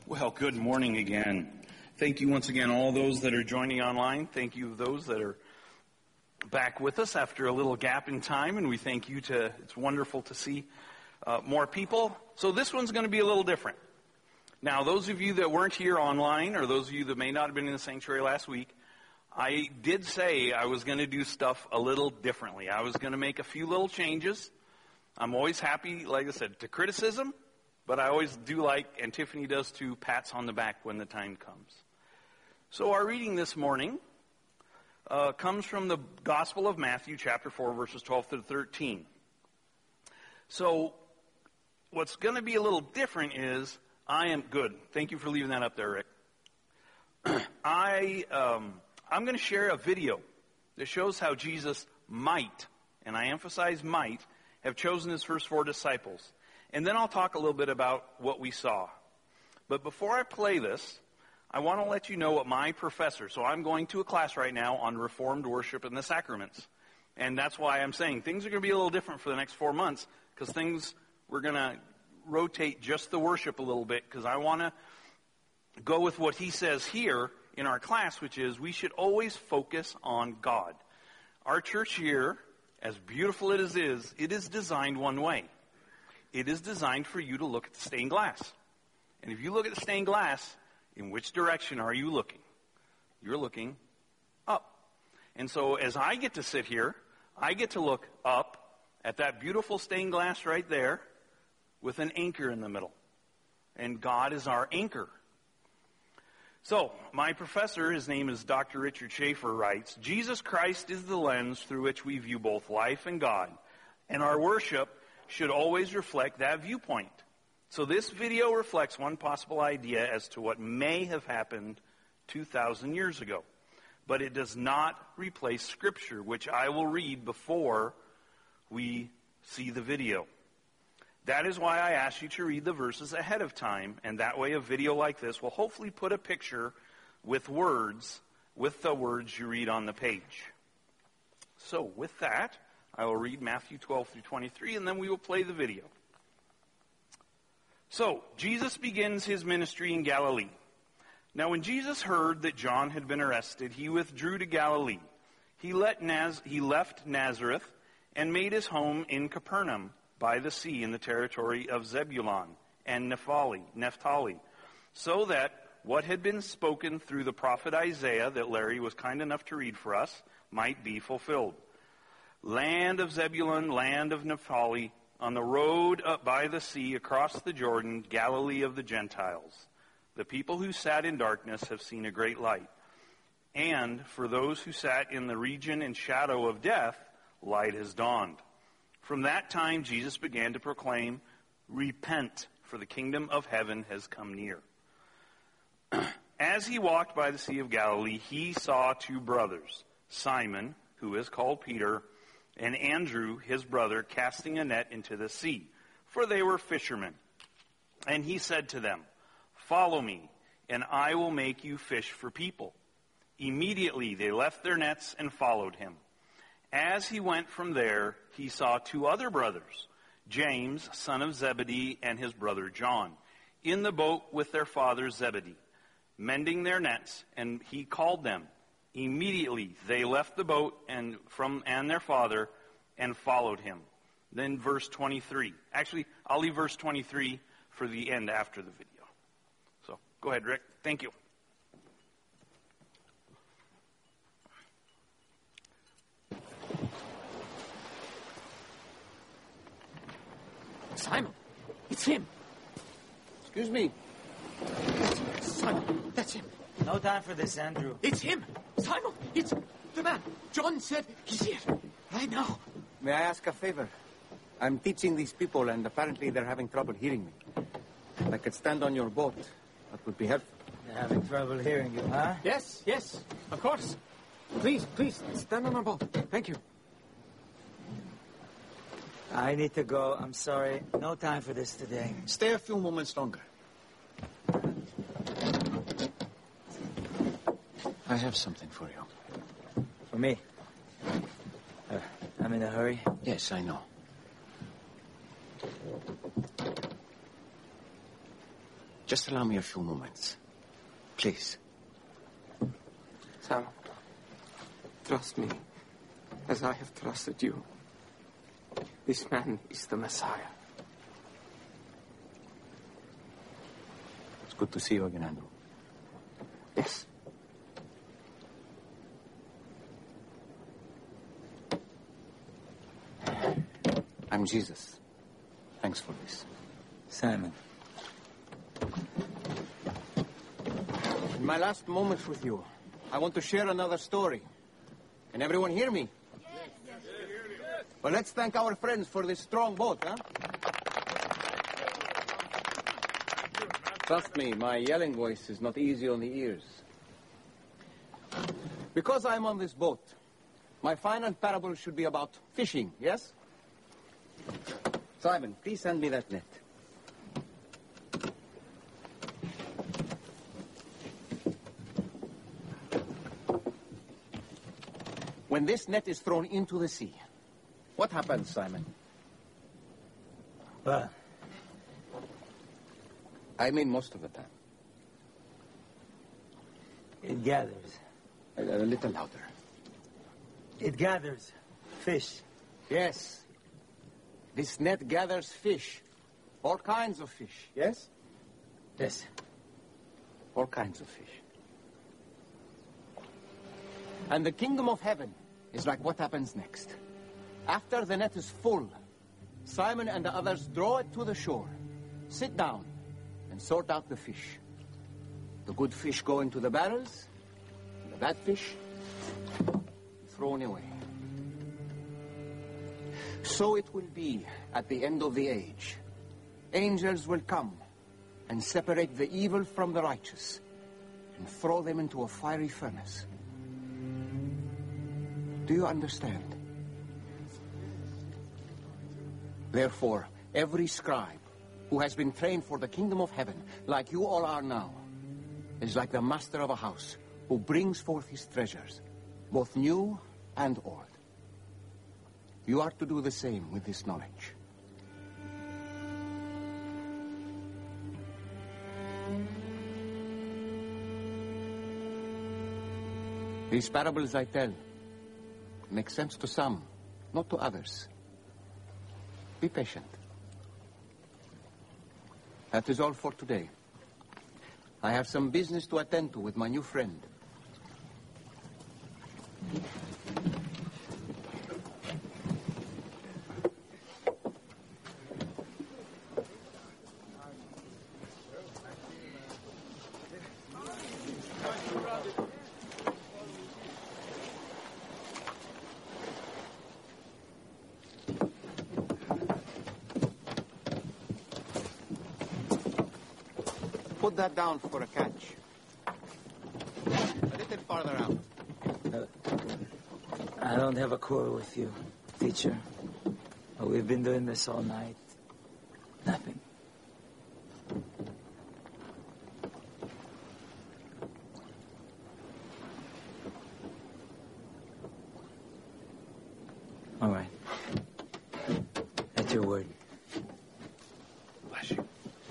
Well, good morning again. Thank you once again, all those that are joining online. Thank you those that are back with us after a little gap in time, and we thank you it's wonderful to see more people. So this one's going to be a little different. Now, those of you that weren't here online, or those of you that may not have been in the sanctuary last week, I did say I was going to do stuff a little differently. I was going to make a few little changes. I'm always happy, like I said, to criticism. But I always do like, and Tiffany does too, pats on the back when the time comes. So our reading this morning comes from the Gospel of Matthew, chapter 4, verses 12 through 13. So what's going to be a little different is, good. Thank you for leaving that up there, Rick. I'm going to share a video that shows how Jesus might, and I emphasize might, have chosen his first 4 disciples. And then I'll talk a little bit about what we saw. But before I play this, I want to let you know what my professor, so I'm going to a class right now on Reformed worship and the sacraments. And that's why I'm saying things are going to be a little different for the next 4 months, because we're going to rotate just the worship a little bit, because I want to go with what he says here in our class, which is we should always focus on God. Our church here, as beautiful as it is designed one way. It is designed for you to look at the stained glass. And if you look at the stained glass, in which direction are you looking? You're looking up. And so as I get to sit here, I get to look up at that beautiful stained glass right there with an anchor in the middle. And God is our anchor. So, my professor, his name is Dr. Richard Schaefer, writes, Jesus Christ is the lens through which we view both life and God. And our worship should always reflect that viewpoint. So this video reflects one possible idea as to what may have happened 2,000 years ago. But it does not replace Scripture, which I will read before we see the video. That is why I asked you to read the verses ahead of time, and that way a video like this will hopefully put a picture with words, with the words you read on the page. So with that, I will read Matthew 12 through 23, and then we will play the video. So, Jesus begins his ministry in Galilee. Now when Jesus heard that John had been arrested, he withdrew to Galilee. He left Nazareth and made his home in Capernaum by the sea in the territory of Zebulun and Naphtali, so that what had been spoken through the prophet Isaiah, that Larry was kind enough to read for us, might be fulfilled. Land of Zebulun, land of Naphtali, on the road up by the sea across the Jordan, Galilee of the Gentiles. The people who sat in darkness have seen a great light. And for those who sat in the region and shadow of death, light has dawned. From that time, Jesus began to proclaim, repent, for the kingdom of heaven has come near. As he walked by the Sea of Galilee, he saw 2 brothers, Simon, who is called Peter, and Andrew, his brother, casting a net into the sea, for they were fishermen. And he said to them, follow me, and I will make you fish for people. Immediately they left their nets and followed him. As he went from there, he saw 2 other brothers, James, son of Zebedee, and his brother John, in the boat with their father Zebedee, mending their nets, and he called them. Immediately they left the boat and their father and followed him. Then verse 23. Actually, I'll leave verse 23 for the end after the video. So go ahead, Rick. Thank you. Simon, it's him. Excuse me. Simon, that's him. No time for this, Andrew. It's him. Simon, it's the man. John said he's here. Right now. May I ask a favor? I'm teaching these people, and apparently they're having trouble hearing me. If I could stand on your boat, that would be helpful. They're having trouble hearing you, huh? Yes, of course. Please, stand on our boat. Thank you. I need to go. I'm sorry. No time for this today. Stay a few moments longer. I have something for you. For me? I'm in a hurry. Yes, I know. Just allow me a few moments. Please. Sam, trust me, as I have trusted you. This man is the Messiah. It's good to see you again, Andrew. Yes. I'm Jesus. Thanks for this. Simon. In my last moments with you, I want to share another story. Can everyone hear me? Yes. Well, let's thank our friends for this strong boat, huh? Trust me, my yelling voice is not easy on the ears. Because I'm on this boat, my final parable should be about fishing, yes? Simon, please send me that net. When this net is thrown into the sea, what happens, Simon? Well, I mean most of the time. it gathers. A little louder. It gathers fish. Yes. This net gathers fish. All kinds of fish, yes? Yes. All kinds of fish. And the kingdom of heaven is like what happens next. After the net is full, Simon and the others draw it to the shore, sit down, and sort out the fish. The good fish go into the barrels, and the bad fish thrown away. So it will be at the end of the age. Angels will come and separate the evil from the righteous and throw them into a fiery furnace. Do you understand? Therefore, every scribe who has been trained for the kingdom of heaven, like you all are now, is like the master of a house who brings forth his treasures, both new and old. You are to do the same with this knowledge. These parables I tell make sense to some, not to others. Be patient. That is all for today. I have some business to attend to with my new friend. Put that down for a catch. A little farther out. I don't have a quarrel with you, teacher. But we've been doing this all night. Nothing. All right. At your word. Bless you.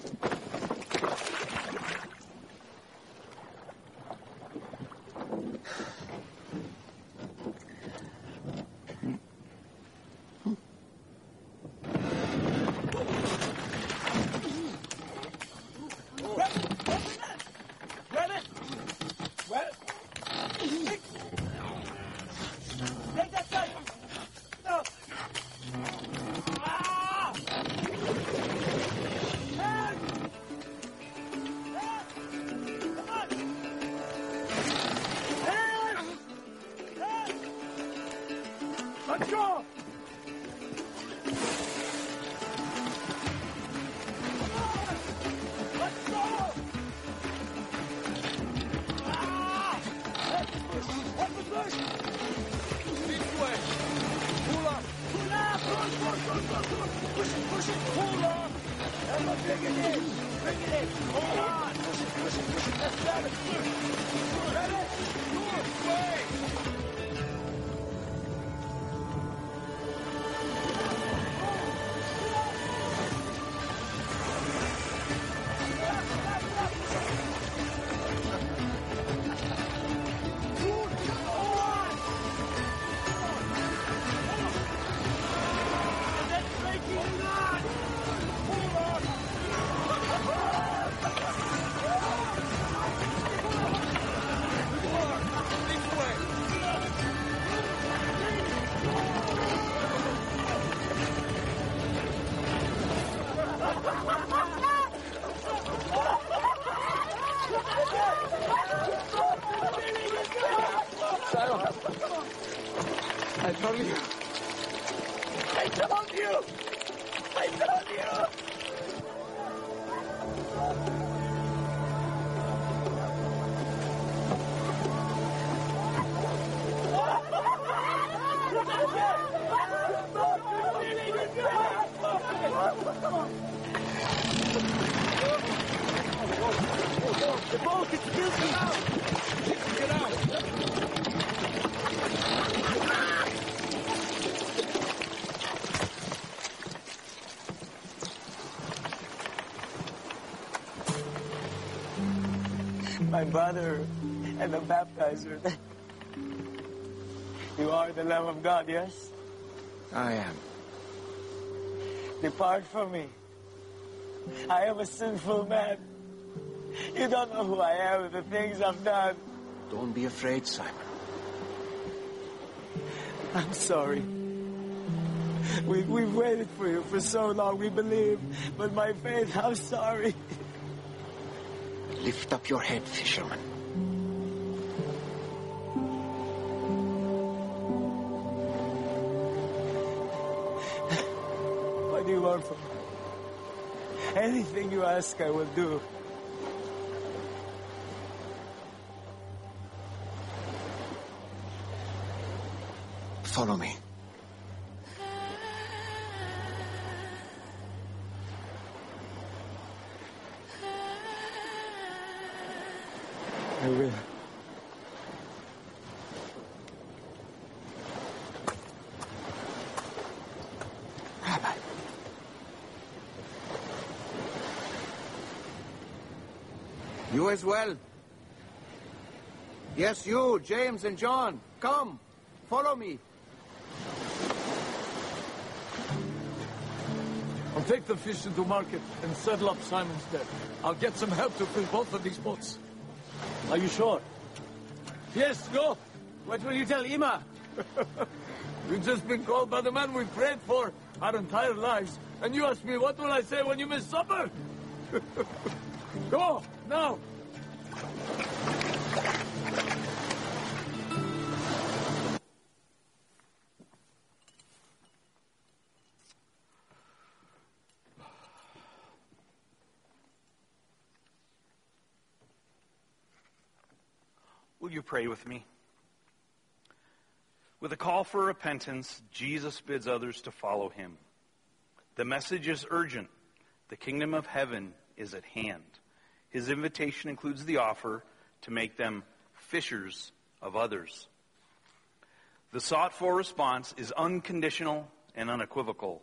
Let's go! Let's go! What was this? This way. Pull up. Pull up. Push it. Pull up. Emma, bring it in. Hold on. Push it. Let's grab it. Grab it. Good way. told you. I told you. I told you. The boat is guilty. Get out. My brother and the baptizer. You are the Lamb of God, yes? I am. Depart from me. I am a sinful man. You don't know who I am and the things I've done. Don't be afraid, Simon. I'm sorry. We've waited for you for so long. We believe. But my faith, I'm sorry. Lift up your head, fisherman. What do you want from me? Anything you ask, I will do. Follow me. I will. Rabbi. You as well. Yes, you, James and John. Come, follow me. I'll take the fish into market and settle up Simon's debt. I'll get some help to fill both of these boats. Are you sure? Yes, go. What will you tell Ima? We've just been called by the man we prayed for our entire lives. And you ask me, what will I say when you miss supper? Go, now. Will you pray with me? With a call for repentance, Jesus bids others to follow him. The message is urgent. The kingdom of heaven is at hand. His invitation includes the offer to make them fishers of others. The sought-for response is unconditional and unequivocal.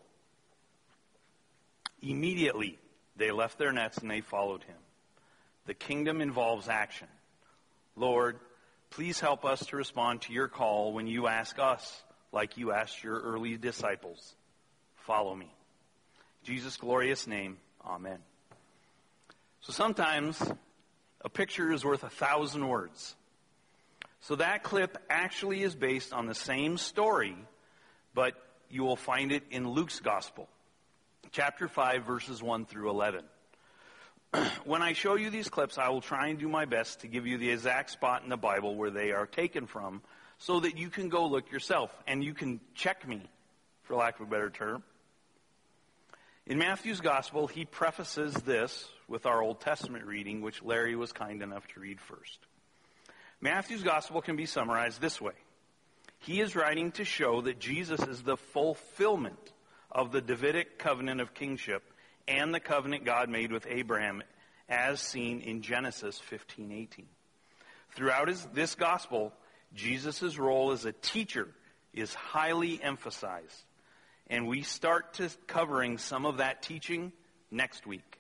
Immediately, they left their nets and they followed him. The kingdom involves action. Lord, please help us to respond to your call when you ask us, like you asked your early disciples, follow me. In Jesus' glorious name, amen. So sometimes a picture is worth 1,000 words. So that clip actually is based on the same story, but you will find it in Luke's Gospel, chapter 5, verses 1 through 11. When I show you these clips, I will try and do my best to give you the exact spot in the Bible where they are taken from so that you can go look yourself and you can check me, for lack of a better term. In Matthew's Gospel, he prefaces this with our Old Testament reading, which Larry was kind enough to read first. Matthew's Gospel can be summarized this way. He is writing to show that Jesus is the fulfillment of the Davidic covenant of kingship and the covenant God made with Abraham as seen in Genesis 15:18. Throughout this gospel, Jesus' role as a teacher is highly emphasized. And we start to covering some of that teaching next week.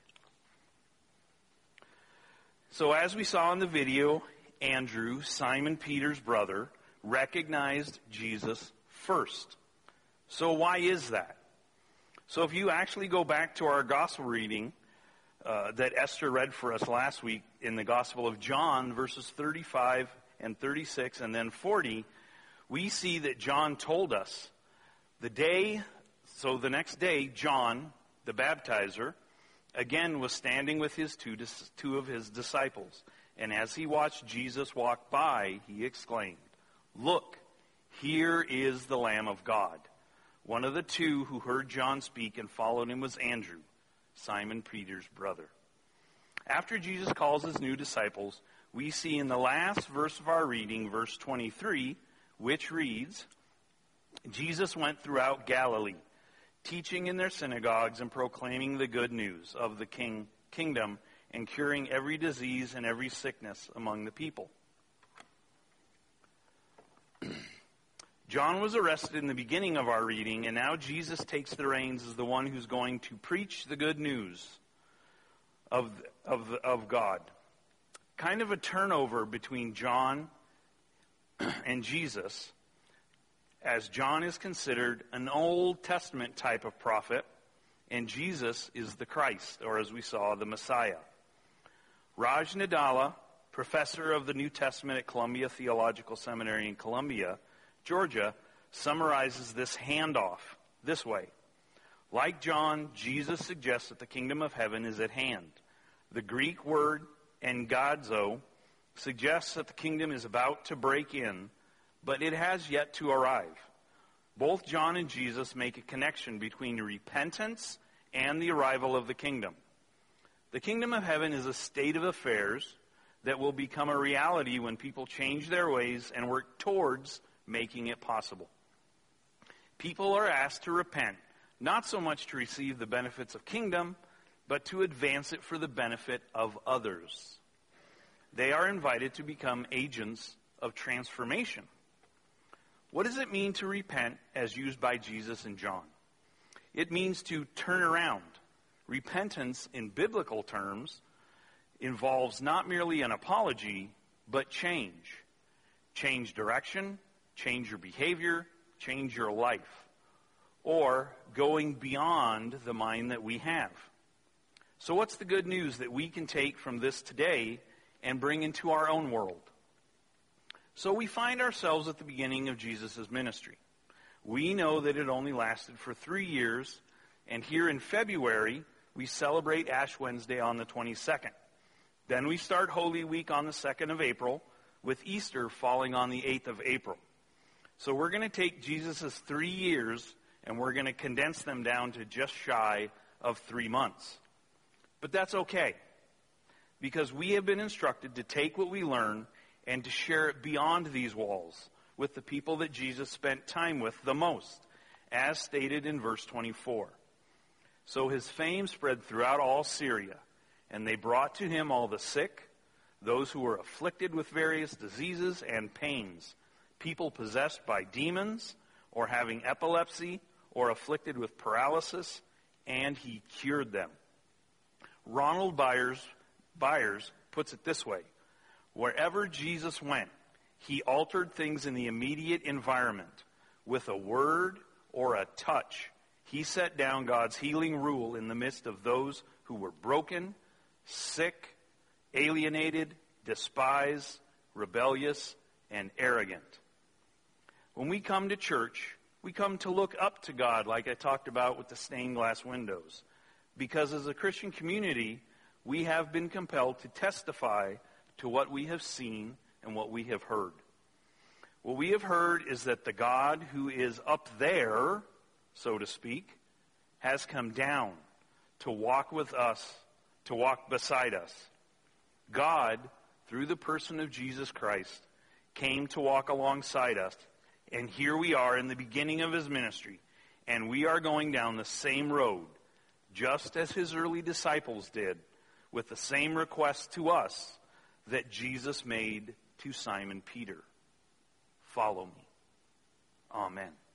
So as we saw in the video, Andrew, Simon Peter's brother, recognized Jesus first. So why is that? So if you actually go back to our gospel reading that Esther read for us last week in the Gospel of John, verses 35 and 36 and then 40, we see that John told us the next day, John, the baptizer, again was standing with his two of his disciples. And as he watched Jesus walk by, he exclaimed, "Look, Here is the Lamb of God. One of the two who heard John speak and followed him was Andrew, Simon Peter's brother. After Jesus calls his new disciples, we see in the last verse of our reading, verse 23, which reads, Jesus went throughout Galilee, teaching in their synagogues and proclaiming the good news of the kingdom and curing every disease and every sickness among the people. John was arrested in the beginning of our reading, and now Jesus takes the reins as the one who's going to preach the good news of God. Kind of a turnover between John and Jesus, as John is considered an Old Testament type of prophet, and Jesus is the Christ, or as we saw, the Messiah. Raj Nadala, professor of the New Testament at Columbia Theological Seminary in Columbia, Georgia, summarizes this handoff this way. Like John, Jesus suggests that the kingdom of heaven is at hand. The Greek word engadzo suggests that the kingdom is about to break in, but it has yet to arrive. Both John and Jesus make a connection between repentance and the arrival of the kingdom. The kingdom of heaven is a state of affairs that will become a reality when people change their ways and work towards making it possible. People are asked to repent, not so much to receive the benefits of kingdom, but to advance it for the benefit of others. They are invited to become agents of transformation. What does it mean to repent as used by Jesus and John? It means to turn around. Repentance in biblical terms involves not merely an apology, but change. Change direction, change your behavior, change your life, or going beyond the mind that we have. So what's the good news that we can take from this today and bring into our own world? So we find ourselves at the beginning of Jesus' ministry. We know that it only lasted for 3 years, and here in February, we celebrate Ash Wednesday on the 22nd. Then we start Holy Week on the 2nd of April, with Easter falling on the 8th of April. So we're going to take Jesus' 3 years and we're going to condense them down to just shy of 3 months. But that's okay, because we have been instructed to take what we learn and to share it beyond these walls with the people that Jesus spent time with the most, as stated in verse 24. So his fame spread throughout all Syria, and they brought to him all the sick, those who were afflicted with various diseases and pains, people possessed by demons, or having epilepsy, or afflicted with paralysis, and he cured them. Ronald Byers puts it this way: wherever Jesus went, he altered things in the immediate environment. With a word or a touch, he set down God's healing rule in the midst of those who were broken, sick, alienated, despised, rebellious, and arrogant. When we come to church, we come to look up to God, like I talked about with the stained glass windows. Because as a Christian community, we have been compelled to testify to what we have seen and what we have heard. What we have heard is that the God who is up there, so to speak, has come down to walk with us, to walk beside us. God, through the person of Jesus Christ, came to walk alongside us. And here we are in the beginning of his ministry, and we are going down the same road, just as his early disciples did, with the same request to us that Jesus made to Simon Peter. Follow me. Amen.